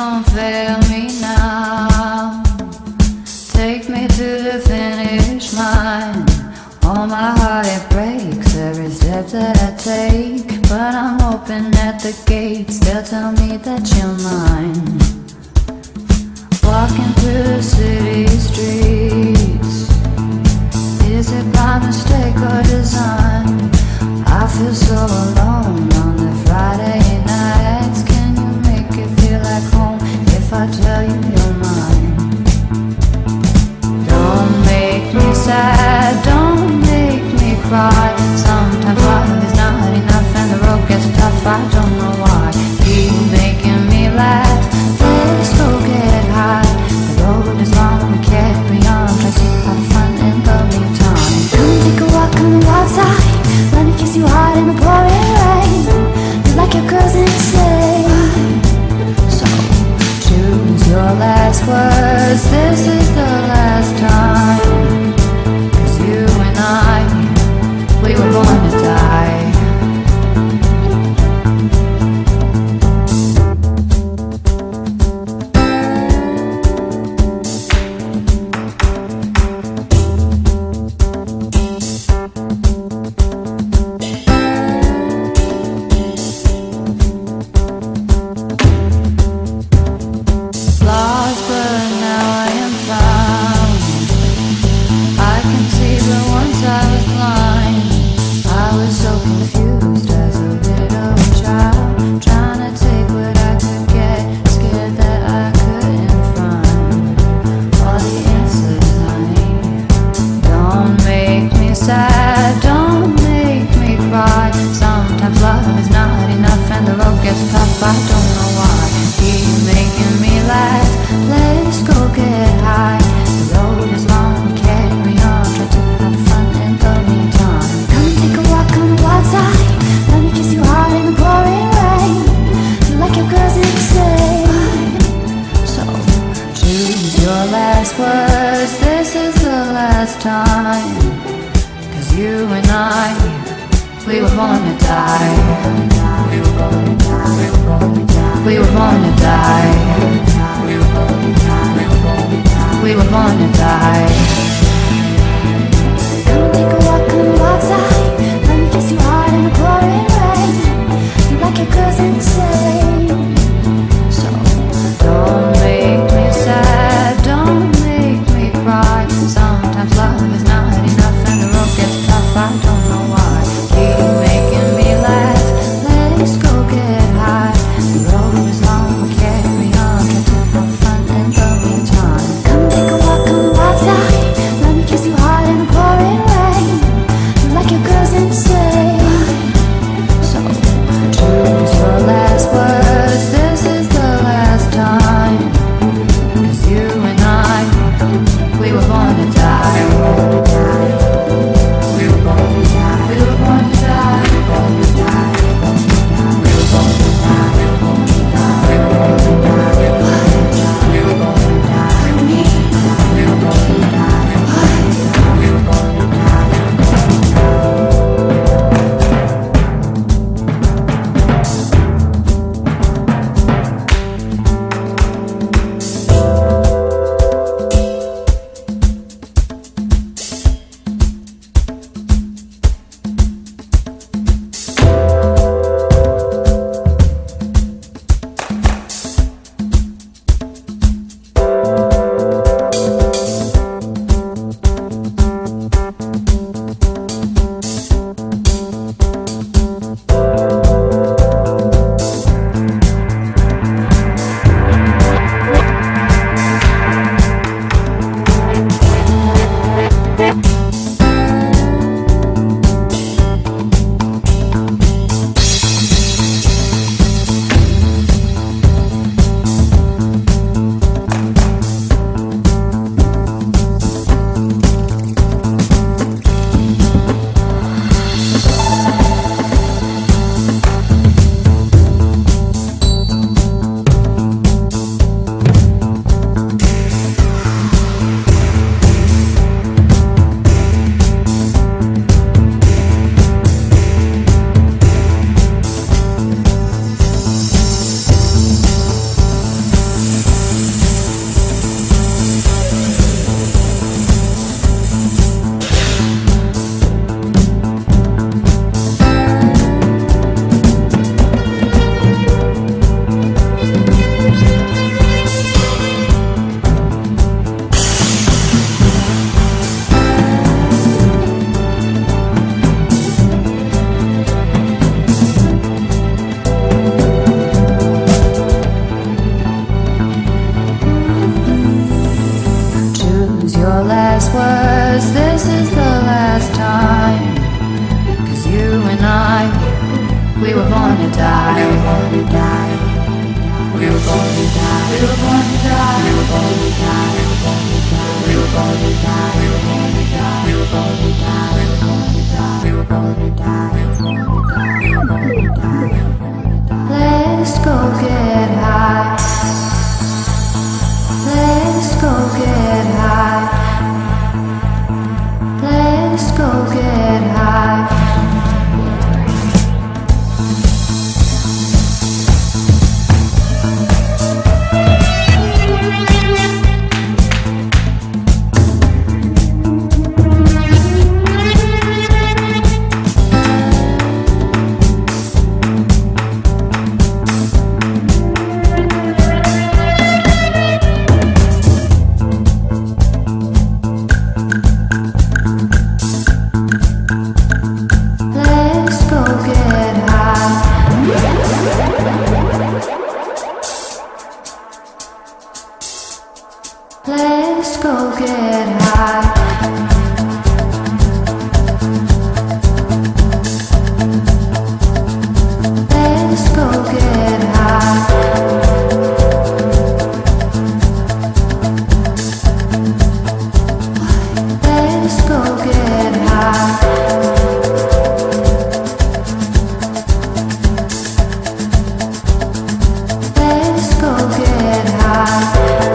don't fail me now. Take me to the finish line. All my heart it breaks every step that I take, but I'm hoping at the gates they'll tell me that you're mine. Walking through the city streets, is it by mistake or design? I feel so alone on the Friday nights. Can you make it feel like home if I tell you you're mine? Don't make me sad, don't make me cry. Sometimes love is not enough and the road gets tough, I don't know why. Keep making me laugh, let's go get high. The road is long, we carry on, try to have fun and lovely time. Come take a walk on the wild side, let me kiss you hard in the pouring rain. You like your girls insane, so choose your last words, this is the last time. 'Cause you and I, we were born to die. Lost, but now I am found. I can see, but once I was blind. I was so confused as a little child, trying to take what I could get, scared that I couldn't find all the answers I need. Don't make me sad, don't make me cry. Sometimes love is not enough and the road gets tough, I don't know why. Keep making me laugh, let's go get high. The road is long, carry on, try to have fun and lovely time. Come take a walk on the wild side, let me kiss you hard in the pouring rain. You like your girls insane, so choose your last words, this is the last time. 'Cause you and I, we were born to die. We were born to die. We were born to die. We were born to die. Come take a walk on the wild side, let me kiss you hard in the pouring rain. You like your girls insane, so don't make me sad, don't make me cry. Sometimes love is not enough and the road gets tough, I don't know why. Keep making me laugh, let's go get high. The road is long, we carry on, try to have fun and lovely time. Come take a walk on the wild side, let me kiss you hard in the pouring rain. You like your girls insane, so choose your last die. We were born to die. We were born to die. We were born to die. We were born to die. We were born to die. We were born to die. We were born to die. We were born to die. We were born to die. We were born to die. We were born to die. Let's go get high. Let's go get high. Let's go get high. Let's go get high. Let's go get high. Let's go get high. Let's go get high.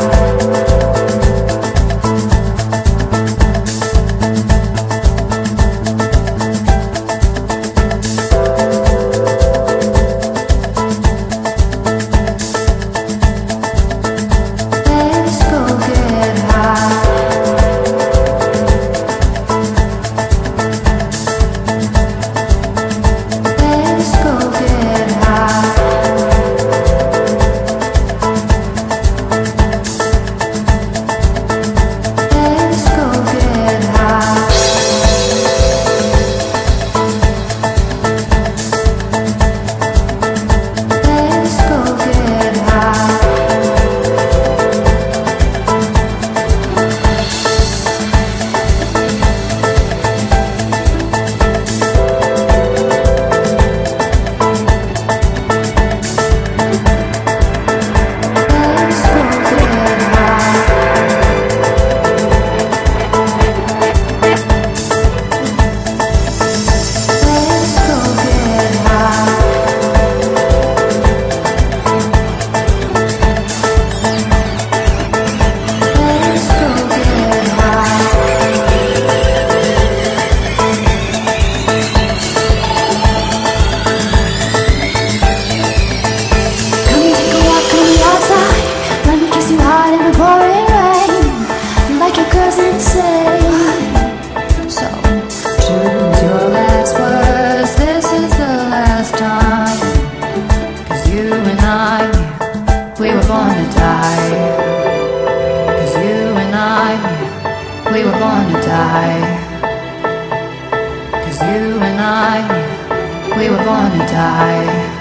We were born to die. 'Cause you and I, we were born to die.